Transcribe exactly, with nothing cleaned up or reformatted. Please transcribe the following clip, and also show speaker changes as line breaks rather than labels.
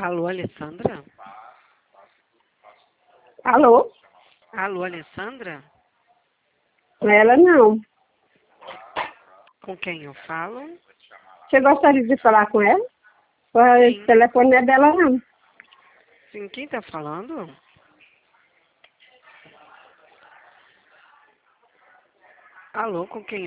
Alô, Alessandra?
Alô?
Alô, Alessandra?
Ela não.
Com quem eu falo?
Você gostaria de falar com ela?
Sim.
O telefone não é dela, não.
Sim, quem tá falando? Alô, com quem